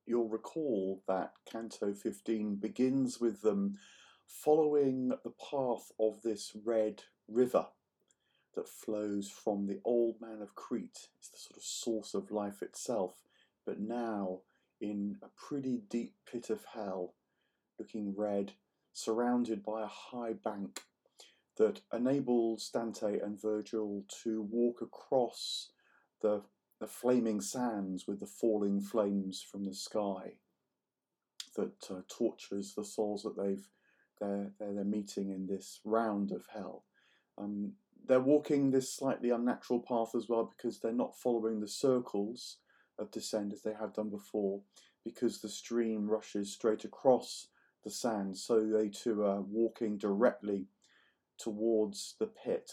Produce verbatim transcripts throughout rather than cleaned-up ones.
you'll recall that Canto fifteen begins with them following the path of this red river that flows from the Old Man of Crete. It's the sort of source of life itself, but now in a pretty deep pit of hell, looking red, surrounded by a high bank that enables Dante and Virgil to walk across the, the flaming sands with the falling flames from the sky that uh, tortures the souls that they've they're, they're, they're meeting in this round of hell. Um, they're walking this slightly unnatural path as well because they're not following the circles of descent as they have done before, because the stream rushes straight across the sand, so they too are walking directly towards the pit.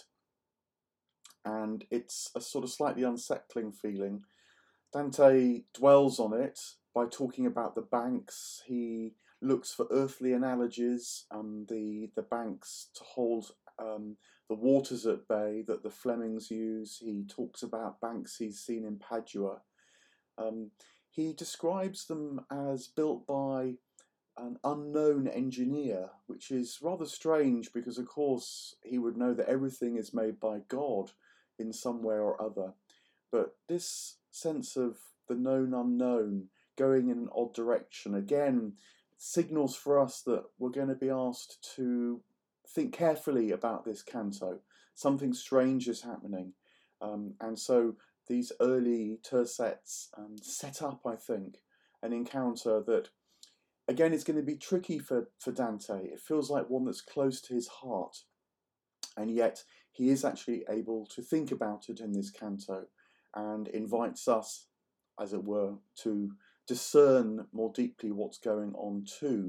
And it's a sort of slightly unsettling feeling. Dante dwells on it by talking about the banks. He looks for earthly analogies, um, the, the banks to hold um, the waters at bay that the Flemings use. He talks about banks he's seen in Padua. Um, he describes them as built by an unknown engineer, which is rather strange because, of course, he would know that everything is made by God in some way or other. But this sense of the known unknown going in an odd direction, again, signals for us that we're going to be asked to think carefully about this canto. Something strange is happening. Um, and so these early tercets um, set up, I think, an encounter that, again, it's going to be tricky for, for Dante. It feels like one that's close to his heart. And yet he is actually able to think about it in this canto and invites us, as it were, to discern more deeply what's going on too.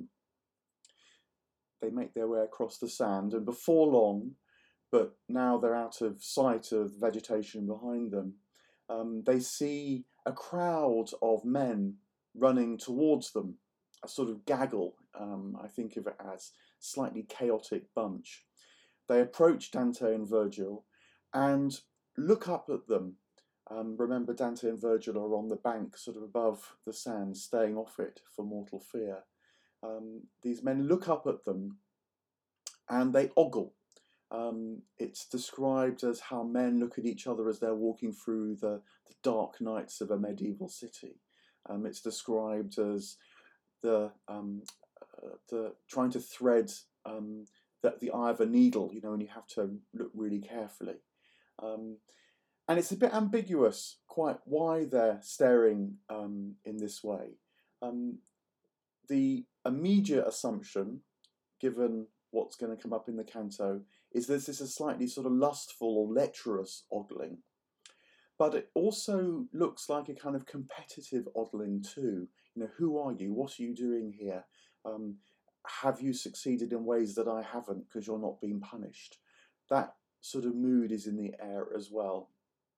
They make their way across the sand, and before long, but now they're out of sight of vegetation behind them, um, they see a crowd of men running towards them, a sort of gaggle, um, I think of it as, slightly chaotic bunch. They approach Dante and Virgil and look up at them. Um, remember, Dante and Virgil are on the bank, sort of above the sand, staying off it for mortal fear. Um, these men look up at them and they ogle. Um, it's described as how men look at each other as they're walking through the, the dark nights of a medieval city. Um, it's described as the um, uh, the trying to thread um, the, the eye of a needle, you know, and you have to look really carefully. Um, and it's a bit ambiguous, quite why they're staring um, in this way. Um, the immediate assumption, given what's going to come up in the canto, is this is a slightly sort of lustful or lecherous ogling. But it also looks like a kind of competitive ogling too. You know, who are you? What are you doing here? Um, have you succeeded in ways that I haven't because you're not being punished? That sort of mood is in the air as well.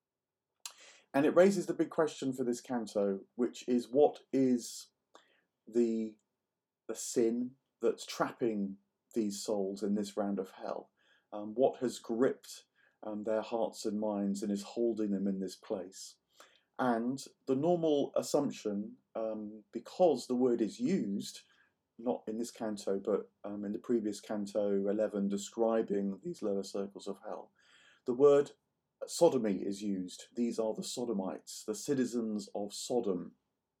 And it raises the big question for this canto, which is what is the, the sin that's trapping these souls in this round of hell? Um, what has gripped um, their hearts and minds and is holding them in this place? And the normal assumption, um, because the word is used, not in this canto, but um, in the previous canto eleven describing these lower circles of hell, the word sodomy is used. These are the sodomites, the citizens of Sodom.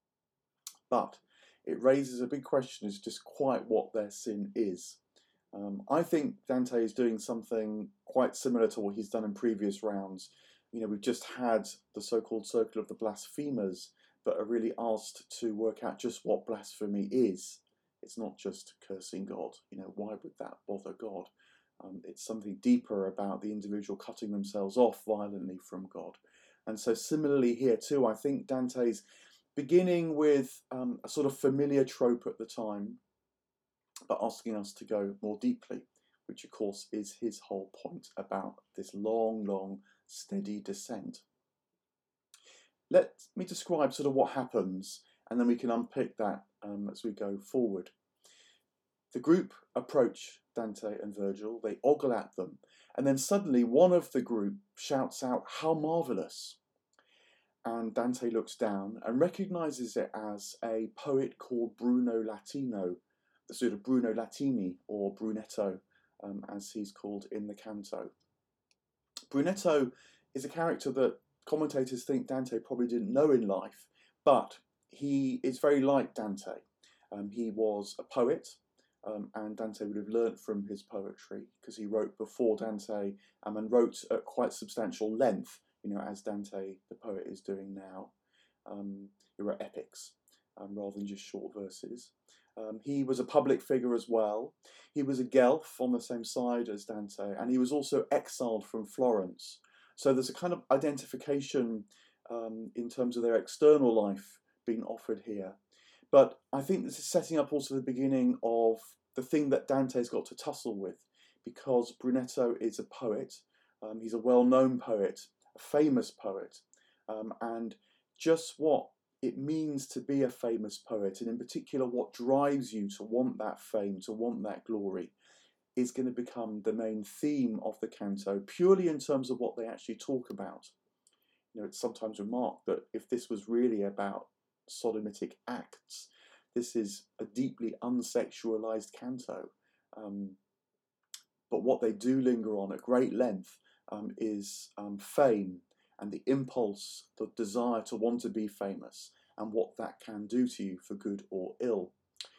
But it raises a big question as just quite what their sin is. Um, I think Dante is doing something quite similar to what he's done in previous rounds. You know, we've just had the so-called circle of the blasphemers, but are really asked to work out just what blasphemy is. It's not just cursing God. You know, why would that bother God? Um, it's something deeper about the individual cutting themselves off violently from God. And so similarly here too, I think Dante's beginning with um, a sort of familiar trope at the time, but asking us to go more deeply, which of course is his whole point about this long, long, steady descent. Let me describe sort of what happens, and then we can unpick that um, as we go forward. The group approach Dante and Virgil, they ogle at them, and then suddenly one of the group shouts out, "How marvellous!" and Dante looks down and recognises it as a poet called Bruno Latino, the sort of Bruno Latini, or Brunetto, um, as he's called in the canto. Brunetto is a character that commentators think Dante probably didn't know in life, but he is very like Dante. Um, he was a poet, um, and Dante would have learnt from his poetry because he wrote before Dante um, and wrote at quite substantial length, you know, as Dante the poet is doing now. Um, he wrote epics um, rather than just short verses. Um, he was a public figure as well. He was a Guelph on the same side as Dante, and he was also exiled from Florence. So there's a kind of identification um, in terms of their external life being offered here. But I think this is setting up also the beginning of the thing that Dante's got to tussle with, because Brunetto is a poet. Um, he's a well-known poet, a famous poet, um, and just what it means to be a famous poet, and in particular what drives you to want that fame, to want that glory, is going to become the main theme of the canto, purely in terms of what they actually talk about. You know, it's sometimes remarked that if this was really about sodomitic acts, this is a deeply unsexualized canto. Um, but what they do linger on at great length um, is um, fame, and the impulse, the desire to want to be famous, and what that can do to you for good or ill.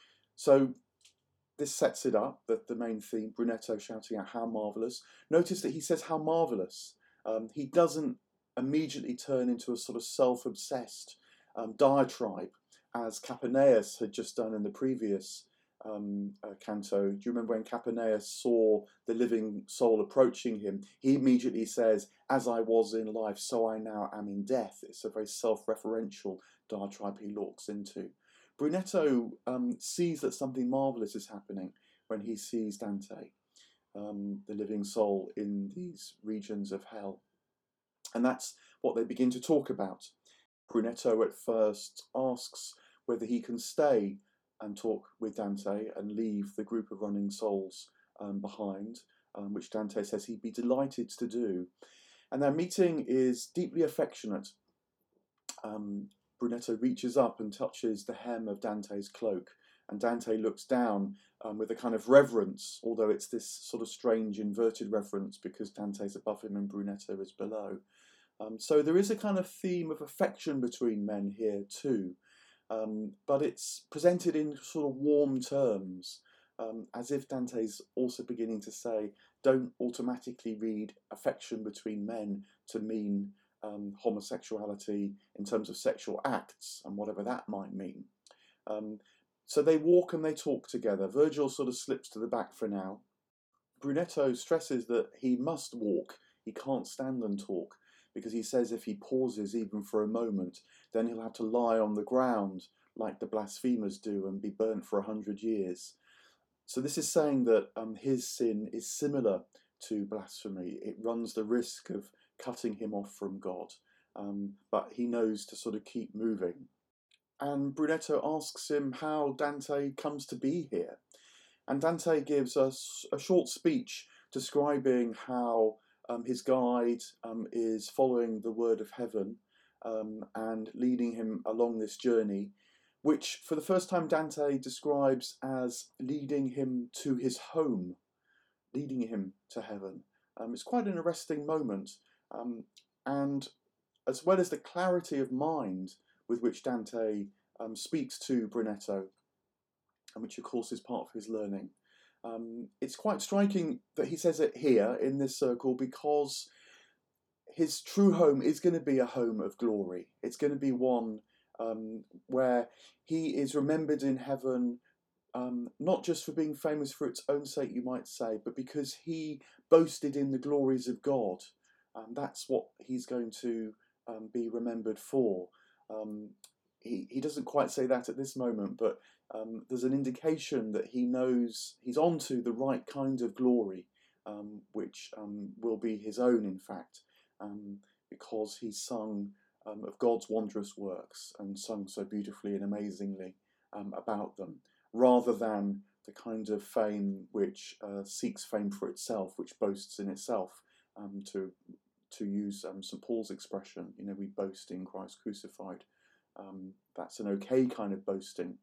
So this sets it up, that the main theme, Brunetto shouting out how marvellous. Notice that he says how marvellous. Um, he doesn't immediately turn into a sort of self-obsessed um, diatribe, as Capaneus had just done in the previous Um, uh, canto. Do you remember when Capaneus saw the living soul approaching him? He immediately says, "As I was in life, so I now am in death." It's a very self-referential diatribe he looks into. Brunetto um, sees that something marvellous is happening when he sees Dante, um, the living soul, in these regions of hell. And that's what they begin to talk about. Brunetto at first asks whether he can stay and talk with Dante and leave the group of running souls um, behind, um, which Dante says he'd be delighted to do. And their meeting is deeply affectionate. Um, Brunetto reaches up and touches the hem of Dante's cloak, and Dante looks down um, with a kind of reverence, although it's this sort of strange inverted reverence because Dante's above him and Brunetto is below. Um, so there is a kind of theme of affection between men here too. Um, but it's presented in sort of warm terms, um, as if Dante's also beginning to say, don't automatically read affection between men to mean um, homosexuality in terms of sexual acts, and whatever that might mean. Um, so they walk and they talk together. Virgil sort of slips to the back for now. Brunetto stresses that he must walk, he can't stand and talk, because he says if he pauses even for a moment, then he'll have to lie on the ground like the blasphemers do and be burnt for a hundred years. So this is saying that um, his sin is similar to blasphemy. It runs the risk of cutting him off from God, um, but he knows to sort of keep moving. And Brunetto asks him how Dante comes to be here. And Dante gives us a short speech describing how um, his guide um, is following the word of heaven um, and leading him along this journey, which for the first time Dante describes as leading him to his home, leading him to heaven. Um, it's quite an arresting moment, um, and as well as the clarity of mind with which Dante um, speaks to Brunetto, and which of course is part of his learning. Um, it's quite striking that he says it here in this circle, because his true home is going to be a home of glory. It's going to be one um, where he is remembered in heaven, um, not just for being famous for its own sake, you might say, but because he boasted in the glories of God. And that's what he's going to um, be remembered for. Um, he, he doesn't quite say that at this moment, but um, there's an indication that he knows he's onto the right kind of glory, um, which um, will be his own, in fact, um, because he's sung um, of God's wondrous works and sung so beautifully and amazingly um, about them, rather than the kind of fame which uh, seeks fame for itself, which boasts in itself um, to to use um, Saint Paul's expression, you know, we boast in Christ crucified. Um, that's an okay kind of boasting.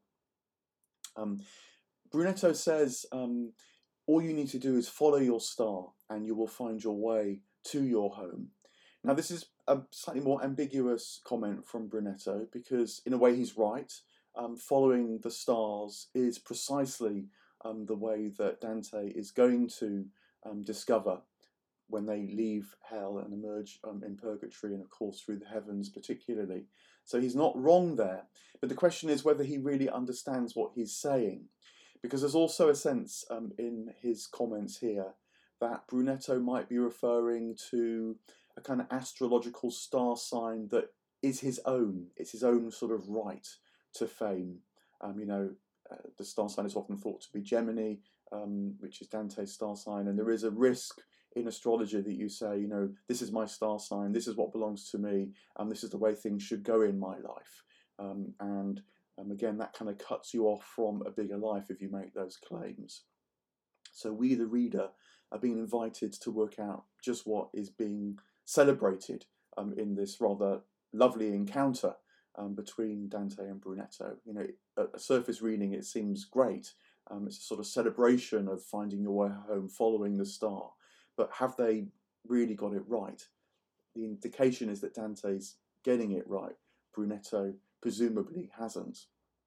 Um, Brunetto says, um, all you need to do is follow your star and you will find your way to your home. Now, this is a slightly more ambiguous comment from Brunetto because, in a way, he's right. Um, following the stars is precisely um, the way that Dante is going to um, discover when they leave hell and emerge um, in purgatory and, of course, through the heavens particularly. So he's not wrong there. But the question is whether he really understands what he's saying. Because there's also a sense um, in his comments here that Brunetto might be referring to a kind of astrological star sign that is his own. It's his own sort of right to fame. Um, you know, uh, the star sign is often thought to be Gemini, um, which is Dante's star sign, and there is a risk in astrology that you say, you know, this is my star sign, this is what belongs to me, and this is the way things should go in my life. Um, and um, again, that kind of cuts you off from a bigger life if you make those claims. So we, the reader, are being invited to work out just what is being celebrated um, in this rather lovely encounter um, between Dante and Brunetto. You know, at a surface reading, it seems great. Um, it's a sort of celebration of finding your way home, following the star. But have they really got it right? The indication is that Dante's getting it right. Brunetto presumably hasn't.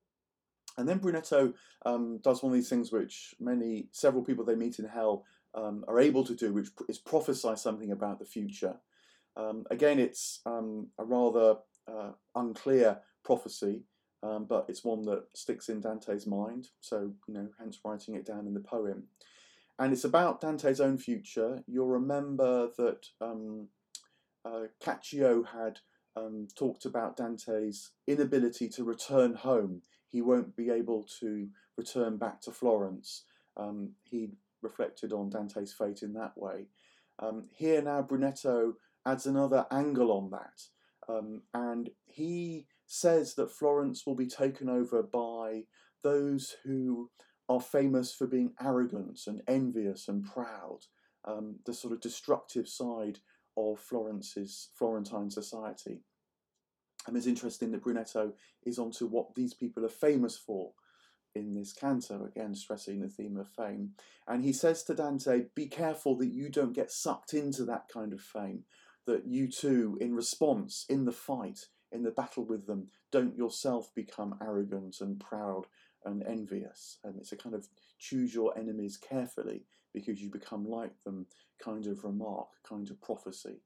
And then Brunetto um, does one of these things which many, several people they meet in hell um, are able to do, which is prophesy something about the future. Um, again, it's um, a rather uh, unclear prophecy, um, but it's one that sticks in Dante's mind. So, you know, hence writing it down in the poem. And it's about Dante's own future. You'll remember that um, uh, Caccio had um, talked about Dante's inability to return home. He won't be able to return back to Florence. Um, he reflected on Dante's fate in that way. Um, here now Brunetto adds another angle on that. Um, and he says that Florence will be taken over by those who are famous for being arrogant and envious and proud, um, the sort of destructive side of Florence's Florentine society. And it's interesting that Brunetto is onto what these people are famous for in this canto, again stressing the theme of fame. And he says to Dante, be careful that you don't get sucked into that kind of fame, that you too, in response, in the fight, in the battle with them, don't yourself become arrogant and proud and envious. And it's a kind of choose your enemies carefully because you become like them kind of remark, kind of prophecy.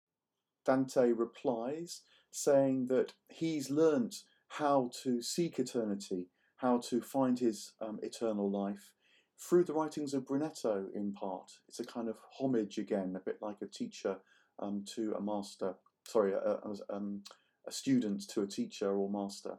Dante replies saying that he's learnt how to seek eternity, how to find his um, eternal life through the writings of Brunetto in part. It's a kind of homage again, a bit like a teacher um, to a master, sorry, a, a, um, a student to a teacher or master.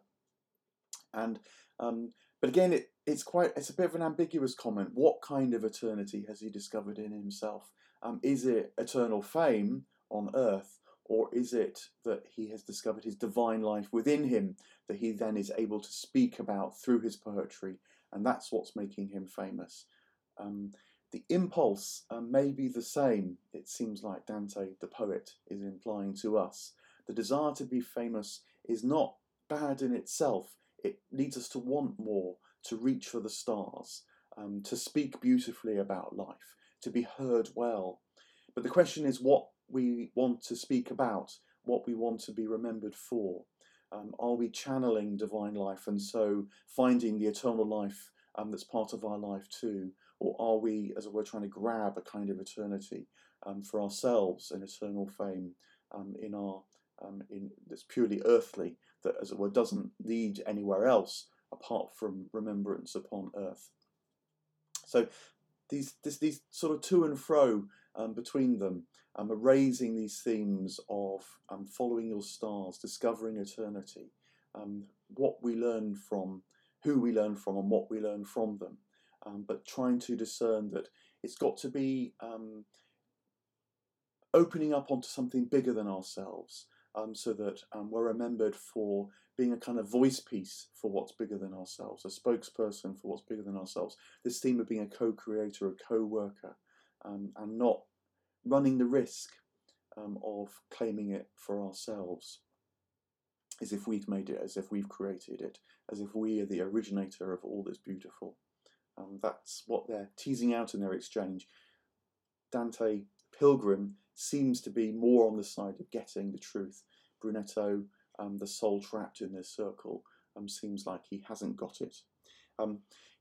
And um, but again, it, it's quite it's a bit of an ambiguous comment. What kind of eternity has he discovered in himself? Um, is it eternal fame on earth, or is it that he has discovered his divine life within him that he then is able to speak about through his poetry, and that's what's making him famous? Um, the impulse uh, may be the same, it seems like Dante, the poet, is implying to us. The desire to be famous is not bad in itself. It leads us to want more, to reach for the stars, um, to speak beautifully about life, to be heard well. But the question is what we want to speak about, what we want to be remembered for. Um, are we channeling divine life and so finding the eternal life um, that's part of our life too? Or are we, as it were, trying to grab a kind of eternity um, for ourselves, an eternal fame um, in our um, in that's purely earthly, that, as it were, doesn't lead anywhere else apart from remembrance upon earth? So these this, these sort of to and fro um, between them um, are raising these themes of um, following your stars, discovering eternity, um, what we learn from, who we learn from, and what we learn from them. Um, but trying to discern that it's got to be um, opening up onto something bigger than ourselves, um, so that um, we're remembered for being a kind of voice piece for what's bigger than ourselves, a spokesperson for what's bigger than ourselves. This theme of being a co-creator, a co-worker, um, and not running the risk um, of claiming it for ourselves, as if we've made it, as if we've created it, as if we are the originator of all that's beautiful. Um, that's what they're teasing out in their exchange. Dante Pilgrim seems to be more on the side of getting the truth. Brunetto, um, the soul trapped in this circle, um, seems like he hasn't got it. Um,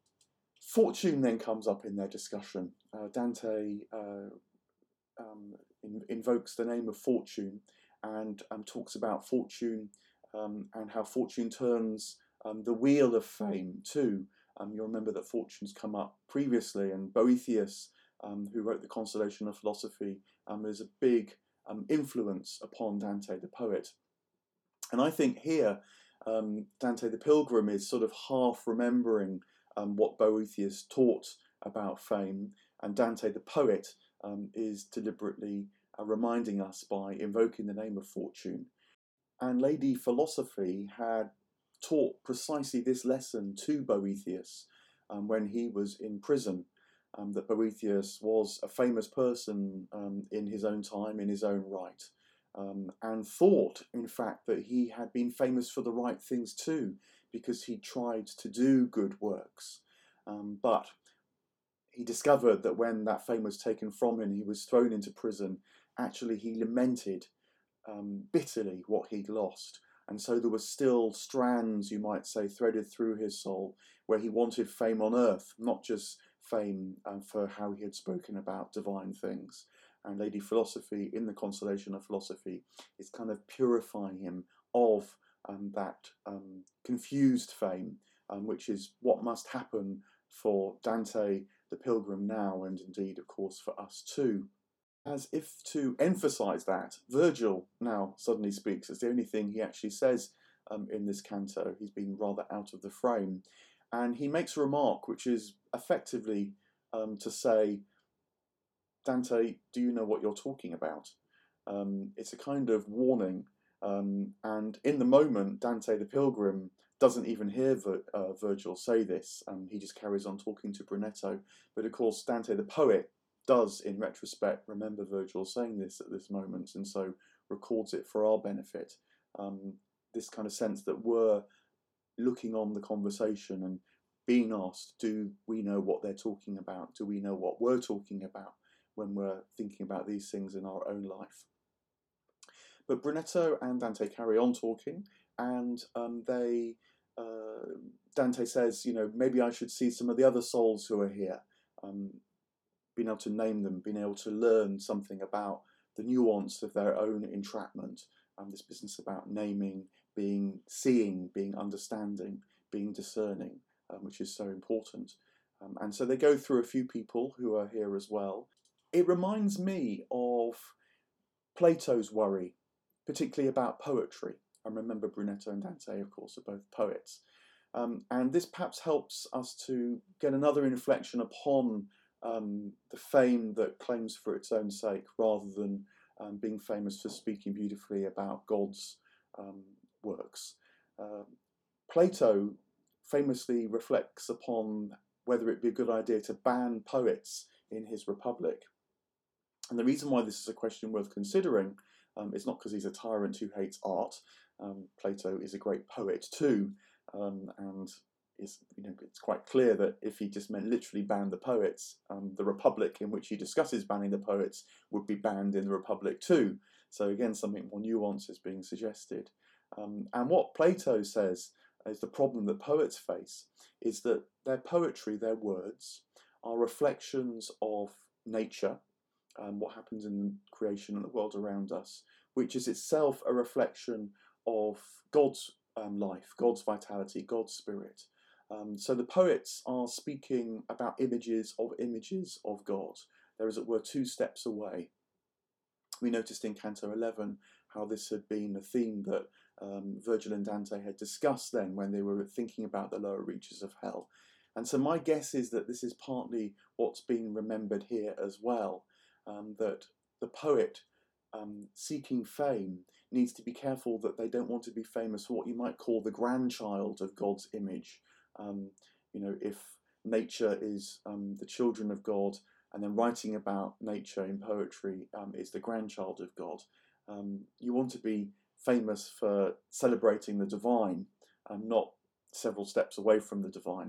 Fortune then comes up in their discussion. Uh, Dante uh, um, in, invokes the name of Fortune and um, talks about fortune um, and how fortune turns um, the wheel of fame too. Um, you'll remember that fortune's come up previously, and Boethius, um, who wrote the Consolation of Philosophy, um, is a big um, influence upon Dante the poet. And I think here um, Dante the Pilgrim is sort of half remembering um, what Boethius taught about fame, and Dante the poet um, is deliberately uh, reminding us by invoking the name of fortune. And Lady Philosophy had taught precisely this lesson to Boethius um, when he was in prison, um, that Boethius was a famous person um, in his own time, in his own right, um, and thought, in fact, that he had been famous for the right things too, because he tried to do good works. Um, but he discovered that when that fame was taken from him, he was thrown into prison. Actually, he lamented um, bitterly what he'd lost. And so there were still strands, you might say, threaded through his soul, where he wanted fame on earth, not just fame um, for how he had spoken about divine things. And Lady Philosophy, in the Consolation of Philosophy, is kind of purifying him of um, that um, confused fame, um, which is what must happen for Dante the Pilgrim now, and indeed, of course, for us too. As if to emphasize that, Virgil now suddenly speaks. It's the only thing he actually says um, in this canto. He's been rather out of the frame. And he makes a remark which is effectively um, to say, Dante, do you know what you're talking about? Um, it's a kind of warning. Um, and in the moment, Dante the Pilgrim doesn't even hear Vir uh, Virgil say this. Um, he just carries on talking to Brunetto. But of course, Dante the poet does, in retrospect, remember Virgil saying this at this moment, and so records it for our benefit. Um, this kind of sense that we're looking on the conversation and being asked, do we know what they're talking about? Do we know what we're talking about when we're thinking about these things in our own life? But Brunetto and Dante carry on talking, and um, they uh, Dante says, you know, maybe I should see some of the other souls who are here. Um, being able to name them, being able to learn something about the nuance of their own entrapment, and um, this business about naming, being seeing, being understanding, being discerning, um, which is so important. Um, and so they go through a few people who are here as well. It reminds me of Plato's worry, particularly about poetry. I remember Brunetto and Dante, of course, are both poets. Um, and this perhaps helps us to get another inflection upon um, the fame that claims for its own sake, rather than um, being famous for speaking beautifully about God's um, works. Uh, Plato famously reflects upon whether it be a good idea to ban poets in his Republic. And the reason why this is a question worth considering um, is not because he's a tyrant who hates art. Um, Plato is a great poet too, um, and is, you know, it's quite clear that if he just meant literally ban the poets, um, the Republic in which he discusses banning the poets would be banned in the Republic too. So again, something more nuanced is being suggested. Um, and what Plato says is the problem that poets face is that their poetry, their words, are reflections of nature, um, what happens in creation and the world around us, which is itself a reflection of God's um, life, God's vitality, God's spirit. Um, so the poets are speaking about images of images of God. They're, as it were, two steps away. We noticed in Canto eleven how this had been a theme that um, Virgil and Dante had discussed then when they were thinking about the lower reaches of hell. And so my guess is that this is partly what's being remembered here as well, um, that the poet um, seeking fame needs to be careful that they don't want to be famous for what you might call the grandchild of God's image. Um, you know, if nature is um, the children of God and then writing about nature in poetry um, is the grandchild of God. Um, you want to be famous for celebrating the divine, and not several steps away from the divine.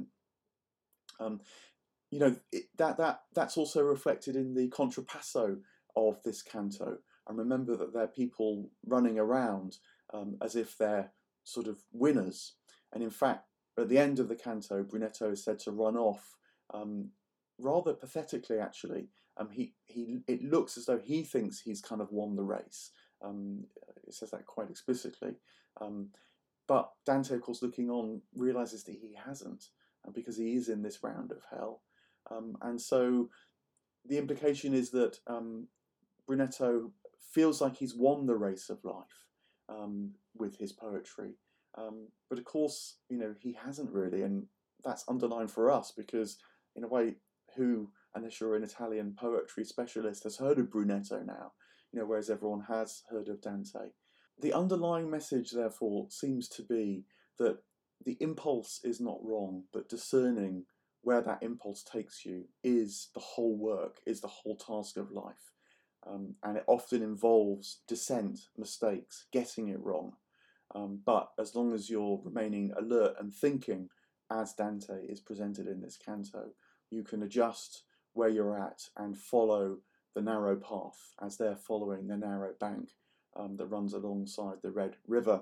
Um, you know it, that that that's also reflected in the contrapasso of this canto. And remember that there are people running around um, as if they're sort of winners. And in fact, at the end of the canto, Brunetto is said to run off um, rather pathetically, actually. Um, he, he, it looks as though he thinks he's kind of won the race. Um, it says that quite explicitly. Um, but Dante, of course, looking on, realizes that he hasn't, because he is in this round of hell. Um, and so the implication is that um, Brunetto feels like he's won the race of life um, with his poetry. Um, but of course, you know, he hasn't really, and that's underlined for us because, in a way, who, unless you're an Italian poetry specialist, has heard of Brunetto now, you know, whereas everyone has heard of Dante. The underlying message, therefore, seems to be that the impulse is not wrong, but discerning where that impulse takes you is the whole work, is the whole task of life. Um, and it often involves dissent, mistakes, getting it wrong. Um, but as long as you're remaining alert and thinking, as Dante is presented in this canto, you can adjust where you're at and follow the narrow path as they're following the narrow bank um, that runs alongside the Red River.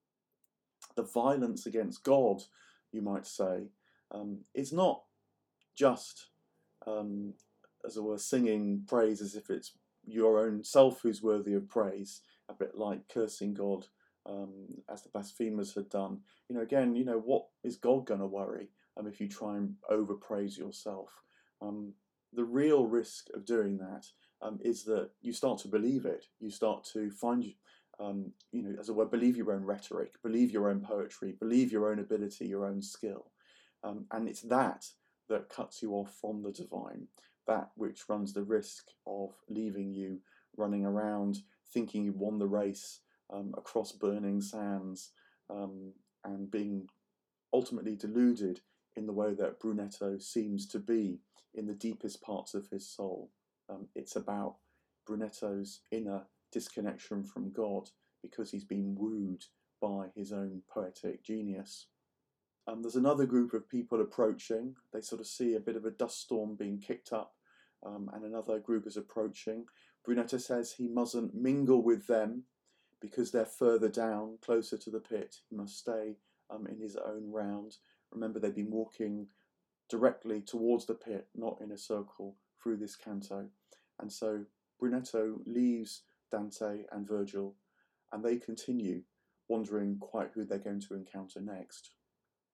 The violence against God, you might say, um, is not just, um, as it were, singing praise as if it's your own self who's worthy of praise, a bit like cursing God, um, as the blasphemers had done. You know, again, you know, what is God going to worry um, if you try and overpraise yourself? Um, the real risk of doing that um, is that you start to believe it. You start to find, um, you know, as it were, believe your own rhetoric, believe your own poetry, believe your own ability, your own skill. Um, and it's that that cuts you off from the divine, that which runs the risk of leaving you running around thinking you won the race um, across burning sands um, and being ultimately deluded in the way that Brunetto seems to be in the deepest parts of his soul. Um, it's about Brunetto's inner disconnection from God because he's been wooed by his own poetic genius. Um, there's another group of people approaching. They sort of see a bit of a dust storm being kicked up, um, and another group is approaching. Brunetto says he mustn't mingle with them because they're further down, closer to the pit. He must stay um, in his own round. Remember, they've been walking directly towards the pit, not in a circle, through this canto. And so Brunetto leaves Dante and Virgil, and they continue, wondering quite who they're going to encounter next.